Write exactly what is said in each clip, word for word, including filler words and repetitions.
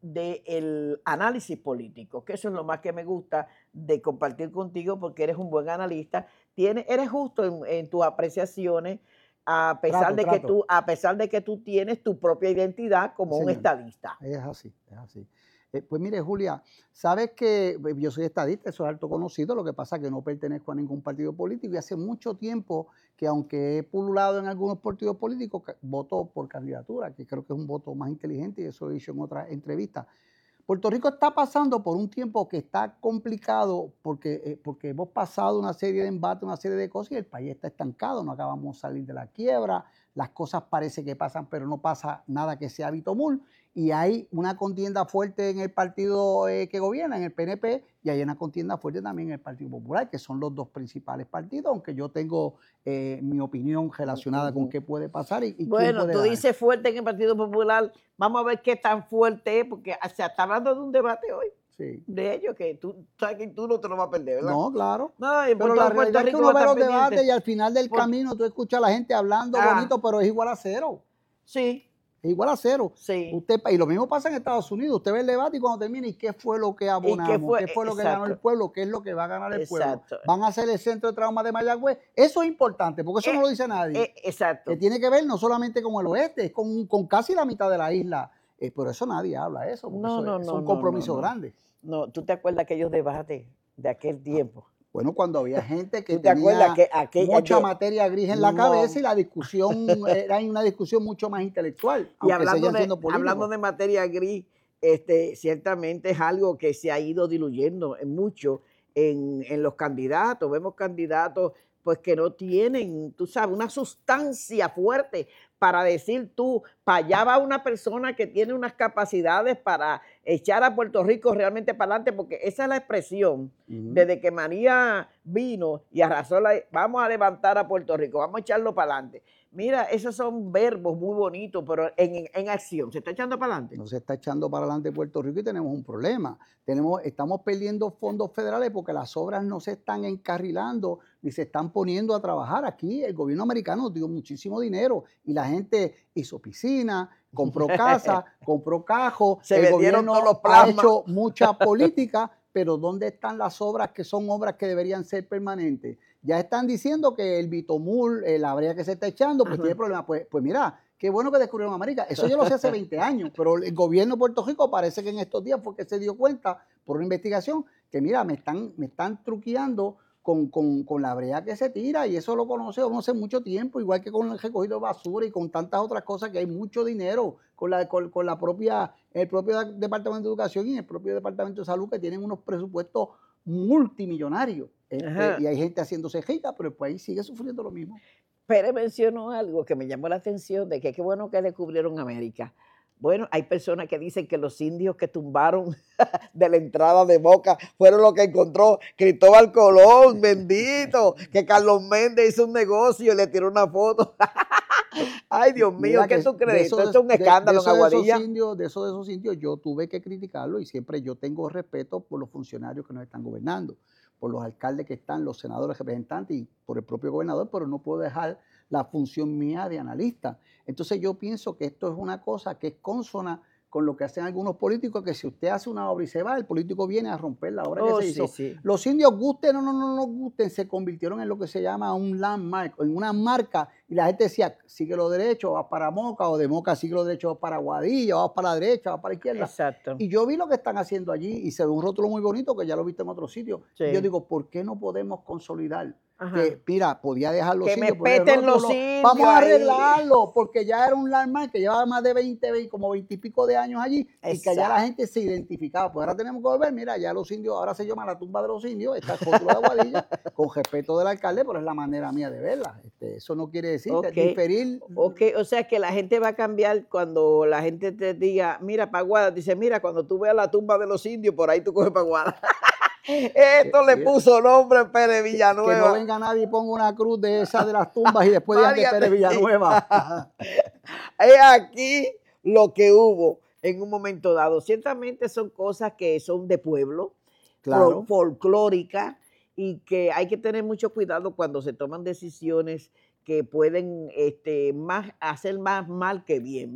del análisis político, que eso es lo más que me gusta de compartir contigo porque eres un buen analista, tienes, eres justo en, en tus apreciaciones, a pesar, Trato, de que trato. tú, a pesar de que tú tienes tu propia identidad como un Señor, estadista. es así, es así. Eh, pues mire, Julia, sabes que eh, yo soy estadista, eso es alto conocido, lo que pasa es que no pertenezco a ningún partido político y hace mucho tiempo que aunque he pululado en algunos partidos políticos, ca- voto por candidatura, que creo que es un voto más inteligente y eso lo he dicho en otras entrevistas. Puerto Rico está pasando por un tiempo que está complicado porque, eh, porque hemos pasado una serie de embates, una serie de cosas y el país está estancado, no acabamos de salir de la quiebra, las cosas parece que pasan, pero no pasa nada que sea bitomul y hay una contienda fuerte en el partido eh, que gobierna, en el P N P, y hay una contienda fuerte también en el Partido Popular, que son los dos principales partidos, aunque yo tengo eh, mi opinión relacionada con qué puede pasar y, y quién Bueno, puede tú ganar. dices fuerte en el Partido Popular, vamos a ver qué tan fuerte es, porque se está hablando de un debate hoy, Sí. de ellos, que tú sabes que tú no te lo vas a perder, ¿verdad? No, claro. No, y en Pero Puerto, la Puerto realidad es que Rico uno va a ve estar los pendiente. debates y al final del Por- camino tú escuchas a la gente hablando Ah. bonito, pero es igual a cero. Sí, Es igual a cero. sí. Usted, y lo mismo pasa en Estados Unidos. Usted ve el debate y cuando termina, ¿y qué fue lo que abonamos? fue? ¿Qué fue lo que ganó el Exacto. pueblo? ¿Qué es lo que va a ganar el pueblo? Exacto. ¿Van a ser el centro de trauma de Mayagüez? Eso es importante, porque eso Eh, no lo dice nadie. eh, exacto. Que tiene que ver no solamente con el oeste, es con, con casi la mitad de la isla. Eh, por eso nadie habla de eso, porque No, eso no, es, es no, un no, compromiso no, no. grande. No, ¿tú te acuerdas de aquellos debates de aquel tiempo? Bueno, cuando había gente que ¿Tú te acuerdas tenía que aquella mucha de- materia gris en la No. cabeza y la discusión era una discusión mucho más intelectual, Y aunque hablando seguían de, siendo políticos. hablando de materia gris, este, ciertamente es algo que se ha ido diluyendo en mucho en, en los candidatos. Vemos candidatos pues que no tienen, tú sabes, una sustancia fuerte para decir tú, para allá va una persona que tiene unas capacidades para echar a Puerto Rico realmente para adelante, porque esa es la expresión. Ujú. Desde que María vino y arrasó, la, vamos a levantar a Puerto Rico, vamos a echarlo para adelante. Mira, esos son verbos muy bonitos, pero en, en, en acción, ¿se está echando para adelante? No se está echando para adelante Puerto Rico y tenemos un problema. Tenemos, estamos perdiendo fondos federales porque las obras no se están encarrilando ni se están poniendo a trabajar. Aquí el gobierno americano nos dio muchísimo dinero y la gente hizo piscina, compró casa, compró cajos. Se el vendieron gobierno todos los ha plasmas. hecho mucha política, pero ¿dónde están las obras que son obras que deberían ser permanentes? Ya están diciendo que el bitomul, eh, la brea que se está echando, pues Ajá. tiene problemas. Pues, pues mira, qué bueno que descubrieron América. Eso yo lo sé hace veinte años, pero el gobierno de Puerto Rico parece que en estos días fue que se dio cuenta por una investigación que mira, me están, me están truqueando con, con, con la brea que se tira y eso lo conoce uno hace mucho tiempo, igual que con el recogido de basura y con tantas otras cosas que hay mucho dinero con la, con, con la propia, el propio Departamento de Educación y el propio Departamento de Salud que tienen unos presupuestos multimillonarios. Este, y hay gente haciéndose rica, pero el país sigue sufriendo lo mismo. Pérez mencionó algo que me llamó la atención, de que qué bueno que descubrieron América. Bueno, hay personas que dicen que los indios que tumbaron de la entrada de Moca fueron los que encontró Cristóbal Colón, bendito, que Carlos Méndez hizo un negocio y le tiró una foto. Ay, Dios mío, Mira ¿qué que tú de crees? eso, Esto es un de- escándalo de eso en de esos Aguadilla. indios, de eso de esos indios, yo tuve que criticarlo y siempre yo tengo respeto por los funcionarios que nos están gobernando, por los alcaldes que están, los senadores, representantes y por el propio gobernador, pero no puedo dejar la función mía de analista. Entonces yo pienso que esto es una cosa que es consona con lo que hacen algunos políticos, que si usted hace una obra y se va, el político viene a romper la obra Oh, que se sí, hizo. sí. Los indios, gusten o no, no, no nos gusten, se convirtieron en lo que se llama un landmark, en una marca, y la gente decía, sigue lo derecho, vas para Moca, o de Moca sigue lo derecho, vas para Guadilla, vas para la derecha, vas para la izquierda. Exacto. Y yo vi lo que están haciendo allí, y se ve un rótulo muy bonito, que ya lo he visto en otros sitios. Sí. Y yo digo, ¿por qué no podemos consolidar? Ajá. Que, mira, podía dejar los Que me indios, poner el peten los rótulo, indios vamos a ahí. arreglarlo, porque ya era un landmark que llevaba más de veinte, veinte como veinte y pico de años allí, y que ya la gente se identificaba. Pues ahora tenemos que volver, mira, ya los indios, ahora se llama la tumba de los indios, está el rótulo de Aguadilla, con respeto del alcalde, pero es la manera mía de verla. Este, eso no quiere decir que Okay. diferir. Ok, o sea que la gente va a cambiar cuando la gente te diga, mira, Paguada, dice, mira, cuando tú veas la tumba de los indios, por ahí tú coges Paguada. Esto le puso nombre a Pérez Villanueva. Que no venga nadie y ponga una cruz de esas de las tumbas y después digan que Pérez Villanueva. Es aquí lo que hubo en un momento dado. Ciertamente son cosas que son de pueblo, Claro. folclóricas, y que hay que tener mucho cuidado cuando se toman decisiones que pueden este, más, hacer más mal que bien, ¿ves?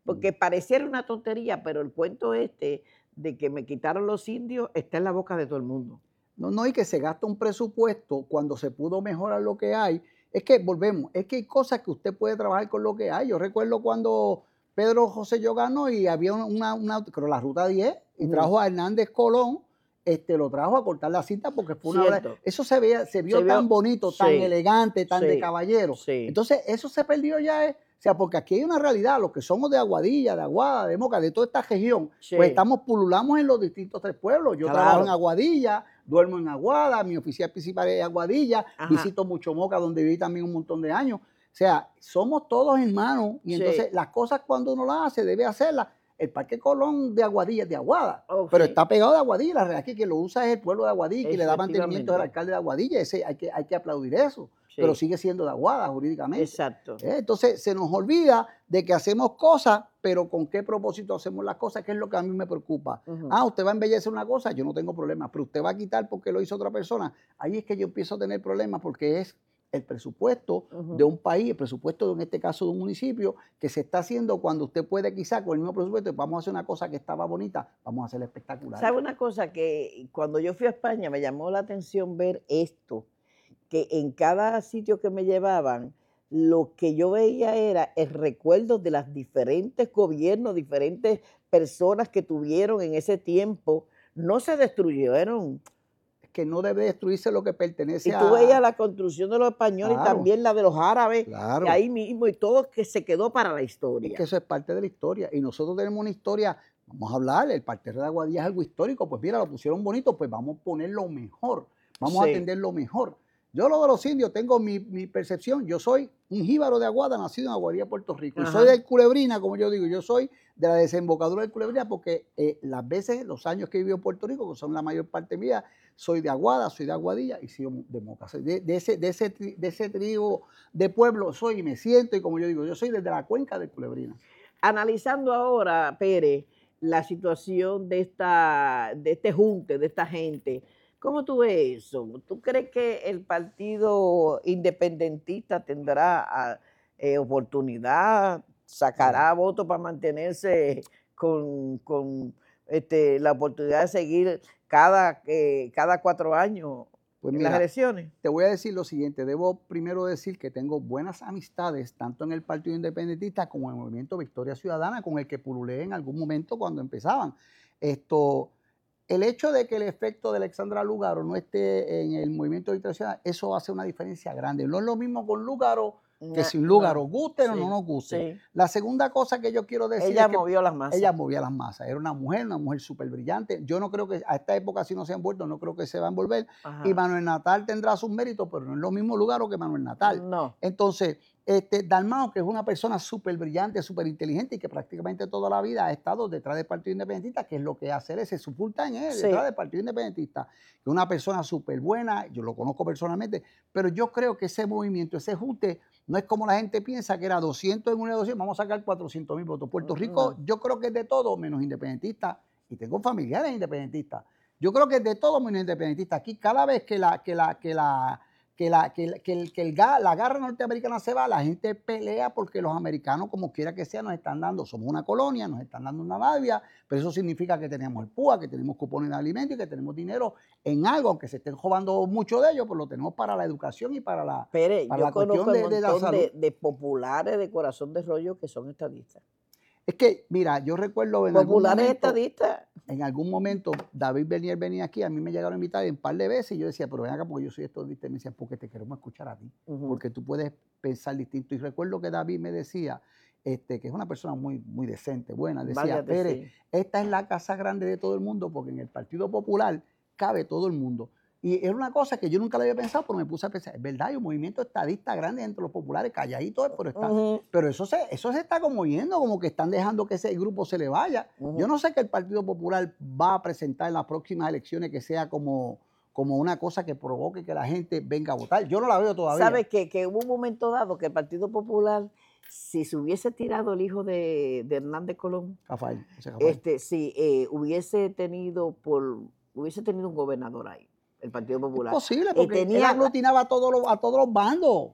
porque pareciera una tontería, pero el cuento este de que me quitaron los indios está en la boca de todo el mundo. No, no, y que se gasta un presupuesto cuando se pudo mejorar lo que hay. Es que, volvemos, es que hay cosas que usted puede trabajar con lo que hay. Yo recuerdo cuando Pedro José yo ganó y había una, una creo, la Ruta diez, y Ujú. trajo a Hernández Colón, este, lo trajo a cortar la cinta porque fue una obra. Cierto. Eso se, veía, se vio Se vio- tan bonito, tan sí, elegante, tan de sí, caballero. sí. Entonces, eso se perdió ya. eh. O sea, porque aquí hay una realidad, los que somos de Aguadilla, de Aguada, de Moca, de toda esta región, Sí. pues estamos, pululamos en los distintos tres pueblos. Yo Claro. trabajo en Aguadilla, duermo en Aguada, mi oficina principal es Aguadilla, Ajá. visito mucho Moca, donde viví también un montón de años. O sea, somos todos hermanos y Sí. entonces las cosas cuando uno las hace, debe hacerlas. El Parque Colón de Aguadilla es de Aguada, Oh, pero sí. está pegado de Aguadilla. La realidad es que quien lo usa es el pueblo de Aguadilla, que le da mantenimiento al Efectivamente. alcalde de Aguadilla. Ese, hay, que, hay que aplaudir eso, Sí. pero sigue siendo de Aguada jurídicamente. Exacto. ¿Eh? Entonces se nos olvida de que hacemos cosas, pero con qué propósito hacemos las cosas, que es lo que a mí me preocupa. Ujú. Ah, usted va a embellecer una cosa, yo no tengo problema, pero usted va a quitar porque lo hizo otra persona. Ahí es que yo empiezo a tener problemas porque es el presupuesto Ujú. de un país, el presupuesto de, en este caso, de un municipio, que se está haciendo cuando usted puede quizá con el mismo presupuesto, vamos a hacer una cosa que estaba bonita, vamos a hacerla espectacular. ¿Sabe una cosa? Que cuando yo fui a España me llamó la atención ver esto, que en cada sitio que me llevaban, lo que yo veía era el recuerdo de las diferentes gobiernos, diferentes personas que tuvieron en ese tiempo. No se destruyeron. Que no debe destruirse lo que pertenece Y a... tú veías la construcción de los españoles y Claro. también la de los árabes, Claro. y ahí mismo, y todo que se quedó para la Es historia. que eso es parte de la historia. Y nosotros tenemos una historia, vamos a hablar, el parterre de Aguadilla es algo histórico, pues mira, lo pusieron bonito, pues vamos a poner lo mejor, vamos Sí. a atender lo mejor. Yo lo de los indios, tengo mi, mi percepción, yo soy un jíbaro de Aguada, nacido en Aguadilla, Puerto Rico. Y Ajá. soy del Culebrina, como yo digo, yo soy de la desembocadura del Culebrina, porque eh, las veces, los años que he vivido en Puerto Rico, que son la mayor parte mía, soy de Aguada, soy de Aguadilla y soy de Moca. Soy de, de, ese, de, ese, tri- de ese trío de pueblo soy y me siento, y como yo digo, yo soy desde la cuenca del Culebrina. Analizando ahora, Pérez, la situación de, esta, de este junte, de esta gente, ¿cómo tú ves eso? ¿Tú crees que el partido independentista tendrá ah, eh, oportunidad, sacará votos para mantenerse con, con este, la oportunidad de seguir cada, eh, cada cuatro años Pues en mira, las elecciones? te voy a decir lo siguiente, debo primero decir que tengo buenas amistades tanto en el Partido Independentista como en el Movimiento Victoria Ciudadana, con el que pululé en algún momento cuando empezaban. Esto, el hecho de que el efecto de Alexandra Lúgaro no esté en el Movimiento Victoria Ciudadana, eso hace una diferencia grande. No es lo mismo con Lúgaro que Na- sin Lúgaro, no, guste o sí, no nos guste. sí. La segunda cosa que yo quiero decir Ella es que movió las masas. ella movía las masas. Era una mujer, una mujer súper brillante. Yo no creo que a esta época, si no se ha envuelto, no creo que se va a envolver. Ajá. Y Manuel Natal tendrá sus méritos, pero no es lo mismo Lúgaro que Manuel Natal. No. Entonces, este, Dalmau, que es una persona súper brillante, súper inteligente y que prácticamente toda la vida ha estado detrás del Partido Independentista, que es lo que hace él, ese su full time es Sí. detrás del Partido Independentista. Que es una persona súper buena, yo lo conozco personalmente, pero yo creo que ese movimiento, ese junte, no es como la gente piensa que era doscientos en una doscientos, vamos a sacar cuatrocientos mil votos. Puerto Rico, No. yo creo que es de todo menos independentista, y tengo familiares independentistas. Yo creo que es de todo menos independentista. Aquí cada vez que la, que la, que la, que la, que, el- que el, que el ga- la garra norteamericana se va, la gente pelea porque los americanos, como quiera que sea, nos están dando, somos una colonia, nos están dando una labia, pero eso significa que tenemos el P U A, que tenemos cupones de alimentos y que tenemos dinero en algo, aunque se estén robando mucho de ellos, pues lo tenemos para la educación y para la, Pérez, para yo la conozco cuestión un de, de la montón salud. de, de populares de corazón de rollo que son estadistas. Es que, mira, yo recuerdo en algún Populares momento, estadistas. en algún momento, David Bernier venía aquí, a mí me llegaron a invitar un par de veces y yo decía, pero ven acá, porque yo soy estadista, y me decían, porque te queremos escuchar a ti, Ujú. porque tú puedes pensar distinto. Y recuerdo que David me decía, este, que es una persona muy, muy decente, buena, decía, Váyate, Pérez, sí. esta es la casa grande de todo el mundo, porque en el Partido Popular cabe todo el mundo. Y era una cosa que yo nunca la había pensado, pero me puse a pensar, es verdad, hay un movimiento estadista grande entre los populares, calladito, pero está. Ujú, Pero eso se, eso se está como yendo, como que están dejando que ese grupo se le vaya. ujú. Yo no sé que el Partido Popular va a presentar en las próximas elecciones que sea como, como una cosa que provoque que la gente venga a votar. Yo no la veo todavía. ¿Sabes qué? Que hubo un momento dado que el Partido Popular, si se hubiese tirado el hijo de, de Hernández Colón, Rafael, ese Rafael. este, si eh, hubiese tenido por, hubiese tenido un gobernador ahí, el Partido Es Popular. posible, Y porque él tenía, aglutinaba a todos los, a todos los bandos.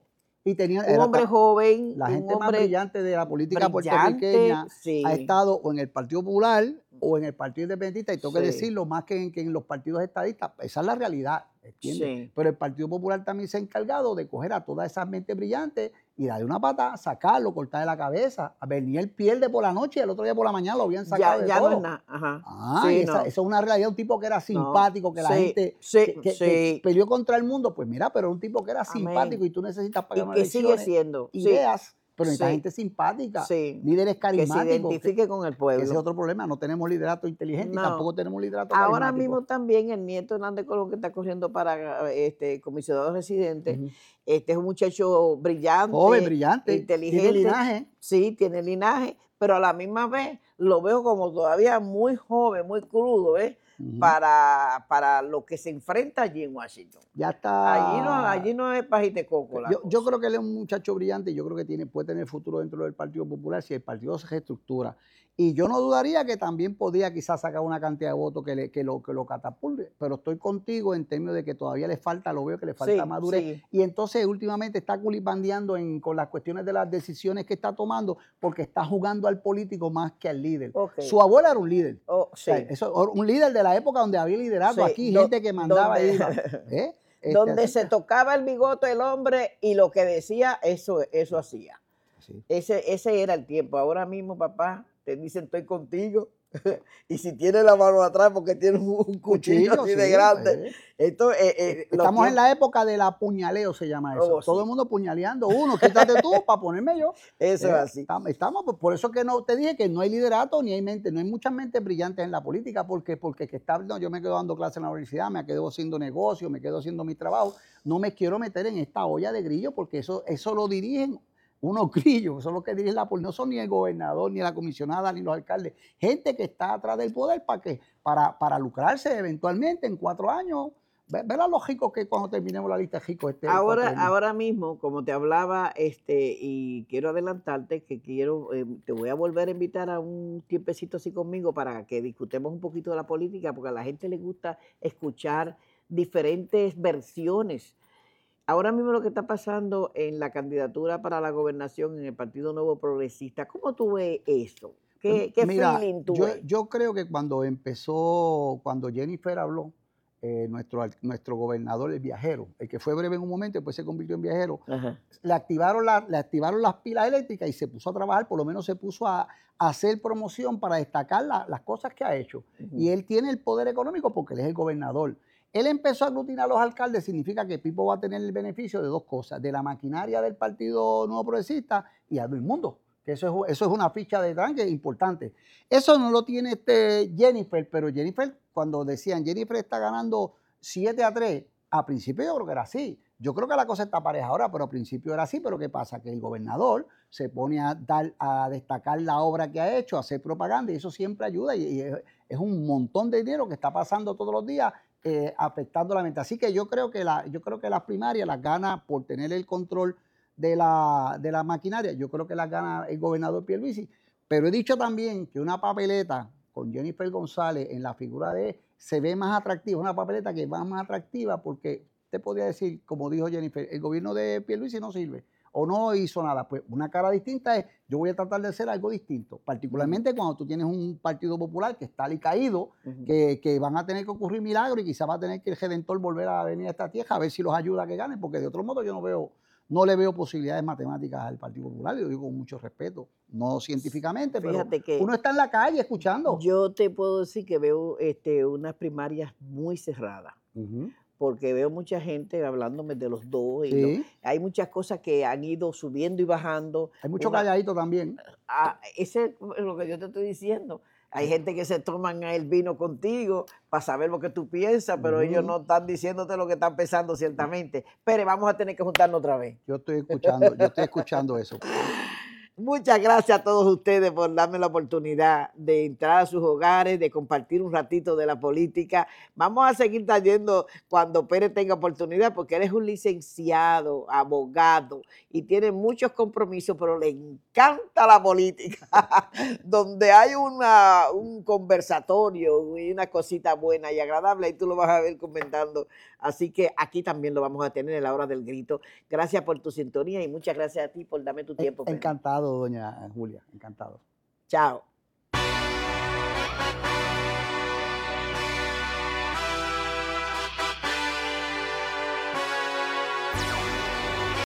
Y tenía, un era hombre ta- joven, la un gente más hombre brillante de la política brillante, puertorriqueña ha sí, estado o en el Partido Popular o en el Partido Independentista, y tengo que sí, decirlo, más que en, que en los partidos estadistas. Esa es la realidad, ¿entiendes? sí. Pero el Partido Popular también se ha encargado de coger a todas esas mentes brillantes y darle una pata, sacarlo, cortarle la cabeza. A Bernier pierde por la noche y el otro día por la mañana lo habían sacado Ya, de ya no es todo. nada, ajá. Ah, y Sí, esa, no, eso es una realidad, un tipo que era no, simpático, que la sí, gente sí, que, que- que sí, peleó contra el mundo, pues mira, pero un tipo que era simpático amén. y tú necesitas pagar Y unas que sigue elecciones, siendo, sí, ideas, pero necesitas sí, gente simpática, sí, líderes que se carismáticos, que, identifique con el que ese es pueblo. otro problema, no tenemos liderato inteligente y No. tampoco tenemos liderato Ahora carismático. mismo también el nieto Hernández Colón que está corriendo para este comisionado residente, Ujú. este es un muchacho Joven, brillante, brillante, tiene inteligente, linaje. sí, tiene linaje, pero a la misma vez lo veo como todavía muy joven, muy crudo, ¿ves? Ujú. Para, para lo que se enfrenta allí en Washington. Ya Allí no, está. allí no es pajite coco la Yo, yo cosa. creo que él es un muchacho brillante y yo creo que tiene, puede tener futuro dentro del Partido Popular si el partido se reestructura. Y yo no dudaría que también podía quizás sacar una cantidad de votos que, le, que, lo, que lo catapulte. Pero estoy contigo en términos de que todavía le falta, lo veo que le falta Sí, madurez. sí, Y entonces últimamente está culipandeando en, con las cuestiones de las decisiones que está tomando porque está jugando al político más que al líder. ok, Su abuela era un líder. oh, O sea, sí, eso, un líder de la época donde había liderato sí, aquí, do- gente que mandaba e iba. donde, ¿eh? Este, donde así se que, tocaba el bigote el hombre y lo que decía, eso, eso hacía. sí. Ese, ese era el tiempo. Ahora mismo, papá, te dicen estoy contigo. Y si tienes la mano atrás porque tienes un cuchillo Cuchillo, así sí, de grande. pues. Esto, eh, Eh, eh, los Estamos en tiempos. la época del apuñaleo, se llama eso. Oh, Todo el sí, mundo puñaleando uno, quítate tú para ponerme yo. eso es Eh, así. Estamos, estamos, pues, por eso que no te dije que no hay liderato ni hay mente, no hay muchas mentes brillantes en la política, porque porque que está, no, yo me quedo dando clases en la universidad, me quedo haciendo negocio, me quedo haciendo mi trabajo, no me quiero meter en esta olla de grillo porque eso, eso lo dirigen unos grillos, son los que dirigen la política, no son ni el gobernador, ni la comisionada, ni los alcaldes, gente que está atrás del poder para que, para, para lucrarse eventualmente en cuatro años. Ve, ve a los ricos que cuando terminemos la lista de ricos este Ahora, cuatrenio. ahora mismo, como te hablaba, este, y quiero adelantarte que quiero, eh, te voy a volver a invitar a un tiempecito así conmigo para que discutamos un poquito de la política, porque a la gente le gusta escuchar diferentes versiones. Ahora mismo lo que está pasando en la candidatura para la gobernación en el Partido Nuevo Progresista, ¿cómo tú ves eso? ¿Qué, qué Mira, feeling tú yo, ves? yo creo que cuando empezó, cuando Jennifer habló, eh, nuestro, al- nuestro gobernador, el viajero, el que fue breve en un momento, después se convirtió en viajero, Ajá. le activaron, la, le activaron las pilas eléctricas y se puso a trabajar, por lo menos se puso a, a hacer promoción para destacar la- las cosas que ha hecho. Ujú. Y él tiene el poder económico porque él es el gobernador. Él empezó a aglutinar a los alcaldes, significa que Pipo va a tener el beneficio de dos cosas, de la maquinaria del Partido Nuevo Progresista y a del mundo, que eso es, eso es una ficha de tranque importante. Eso no lo tiene este Jennifer, pero Jennifer, cuando decían Jennifer está ganando siete a tres, a principio yo creo que era así. Yo creo que la cosa está pareja ahora, pero al principio era así. Pero ¿qué pasa? Que el gobernador se pone a, dar, a destacar la obra que ha hecho, a hacer propaganda, y eso siempre ayuda. Y, y es, es un montón de dinero que está pasando todos los días eh, afectando la mente. Así que yo creo que, la, yo creo que las primarias las gana por tener el control de la, de la maquinaria. Yo creo que las gana el gobernador Pierluisi. Pero he dicho también que una papeleta con Jennifer González en la figura de se ve más atractiva, una papeleta que va más atractiva porque te podría decir, como dijo Jennifer, el gobierno de Pierluisi no sirve o no hizo nada. Pues una cara distinta es, yo voy a tratar de hacer algo distinto, particularmente uh-huh. cuando tú tienes un Partido Popular que está alicaído, uh-huh. que, que van a tener que ocurrir milagros y quizás va a tener que el Redentor volver a venir a esta tierra a ver si los ayuda a que ganen, porque de otro modo yo no veo, no le veo posibilidades matemáticas al Partido Popular, y lo digo con mucho respeto, no científicamente, Fíjate pero que uno está en la calle escuchando. Yo te puedo decir que veo este, unas primarias muy cerradas. Uh-huh. Porque veo mucha gente hablándome de los dos. Y sí. lo, hay muchas cosas que han ido subiendo y bajando. Hay mucho Una, calladito también. Ah, ese es lo que yo te estoy diciendo. Hay sí. gente que se toman el vino contigo para saber lo que tú piensas, pero uh-huh. ellos no están diciéndote lo que están pensando ciertamente. Pero vamos a tener que juntarnos otra vez. Yo estoy escuchando, yo estoy escuchando eso. Muchas gracias a todos ustedes por darme la oportunidad de entrar a sus hogares, de compartir un ratito de la política. Vamos a seguir trayendo cuando Pérez tenga oportunidad, porque él es un licenciado, abogado, y tiene muchos compromisos, pero le encanta la política, donde hay una, un conversatorio y una cosita buena y agradable, y tú lo vas a ver comentando. Así que aquí también lo vamos a tener en la hora del grito. Gracias por tu sintonía y muchas gracias a ti por darme tu E- tiempo, Pérez. Encantado, doña Julia, encantado. Chao.